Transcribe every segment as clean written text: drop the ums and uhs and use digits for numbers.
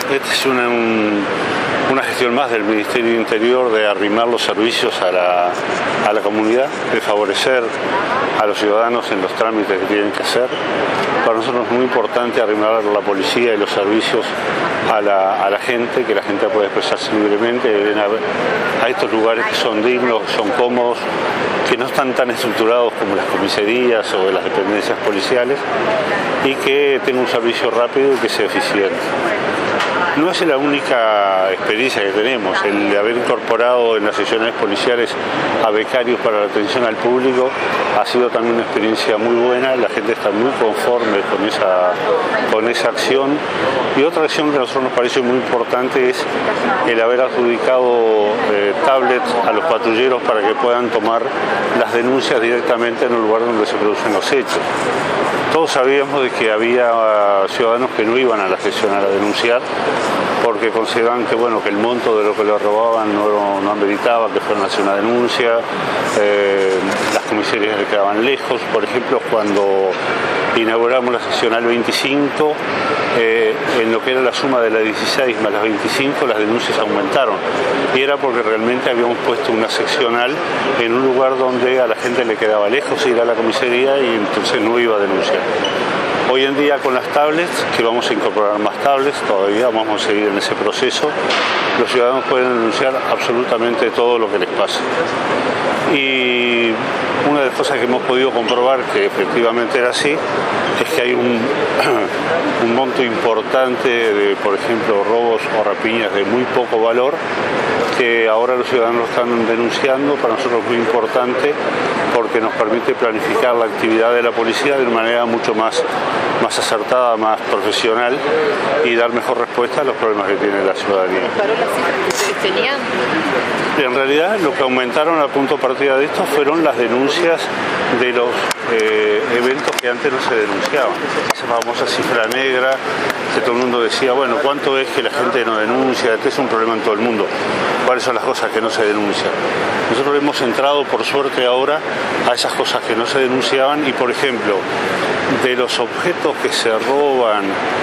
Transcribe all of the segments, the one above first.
Esta es una gestión más del Ministerio de Interior de arrimar los servicios a la comunidad, de favorecer a los ciudadanos en los trámites que tienen que hacer. Para nosotros es muy importante arrimar la policía y los servicios a la gente, que la gente pueda expresarse libremente, deben a estos lugares que son dignos, que son cómodos, que no están tan estructurados como las comisarías o las dependencias policiales, y que tenga un servicio rápido y que sea eficiente. No es la única experiencia que tenemos, el de haber incorporado en las seccionales policiales a becarios para la atención al público ha sido también una experiencia muy buena, la gente está muy conforme con esa acción. Y otra acción que a nosotros nos parece muy importante es el haber adjudicado tablets a los patrulleros para que puedan tomar las denuncias directamente en el lugar donde se producen los hechos. Todos sabíamos de que había ciudadanos que no iban a la seccional a denunciar porque consideraban que, bueno, que el monto de lo que les robaban no ameritaba que fueran a hacer una denuncia, las comisarías le quedaban lejos. Por ejemplo, cuando inauguramos la seccional 25, en lo que era la suma de la 16 más las 25, las denuncias aumentaron. Y era porque realmente habíamos puesto una seccional en un lugar donde a la gente le quedaba lejos ir a la comisaría y entonces no iba a denunciar. Hoy en día con las tablets, que vamos a incorporar más tablets, todavía vamos a seguir en ese proceso, los ciudadanos pueden denunciar absolutamente todo lo que les pasa. Y una de las cosas que hemos podido comprobar que efectivamente era así, es que hay un monto importante de, por ejemplo, robos o rapiñas de muy poco valor, que ahora los ciudadanos están denunciando. Para nosotros es muy importante porque nos permite planificar la actividad de la policía de una manera mucho más acertada, más profesional y dar mejor respuesta a los problemas que tiene la ciudadanía. ¿Paró las cifras que ustedes tenían? En realidad lo que aumentaron a punto de partida de esto fueron las denuncias de los eventos que antes no se denunciaban. Esa famosa cifra negra que todo el mundo decía, bueno, ¿cuánto es que la gente no denuncia? Este es un problema en todo el mundo. ¿Cuáles son las cosas que no se denuncian? Nosotros hemos entrado, por suerte ahora, a esas cosas que no se denunciaban y, por ejemplo, de los objetos que se roban,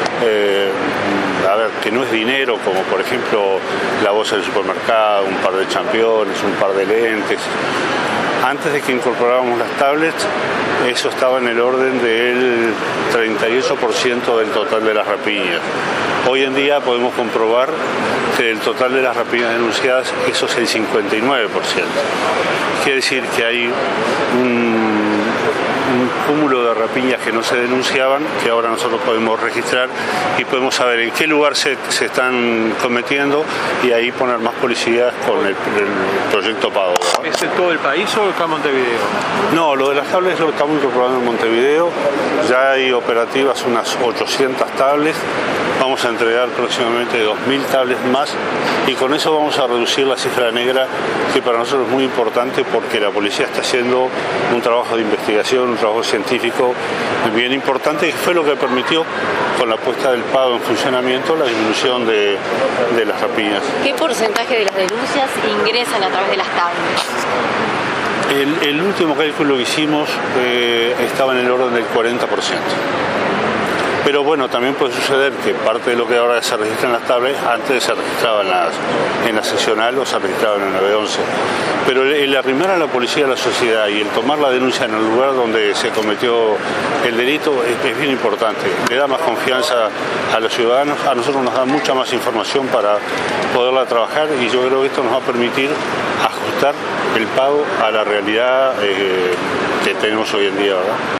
que no es dinero, como por ejemplo la bolsa del supermercado, un par de championes, un par de lentes. Antes de que incorporábamos las tablets, eso estaba en el orden del 38% del total de las rapiñas. Hoy en día podemos comprobar que del total de las rapiñas denunciadas, eso es el 59%. Quiere decir que hay un cúmulo de rapiñas que no se denunciaban, que ahora nosotros podemos registrar y podemos saber en qué lugar se están cometiendo y ahí poner más policías con el proyecto Pago. ¿Es en todo el país o está en Montevideo? No, lo de las tablets lo estamos incorporando en Montevideo. Ya hay operativas unas 800 tablets. Vamos a entregar próximamente 2.000 tablets más y con eso vamos a reducir la cifra negra, que para nosotros es muy importante porque la policía está haciendo un trabajo de investigación, un trabajo científico bien importante, y fue lo que permitió, con la puesta del pago en funcionamiento, la disminución de las rapiñas. ¿Qué porcentaje de las denuncias ingresan a través de las tablets? El último cálculo que hicimos estaba en el orden del 40%. Pero bueno, también puede suceder que parte de lo que ahora se registra en las tablets, antes se registraba en la seccional o se registraba en el 911. Pero el arrimar a la policía a la sociedad y el tomar la denuncia en el lugar donde se cometió el delito es bien importante. Le da más confianza a los ciudadanos, a nosotros nos da mucha más información para poderla trabajar, y yo creo que esto nos va a permitir ajustar el pago a la realidad que tenemos hoy en día, ¿verdad?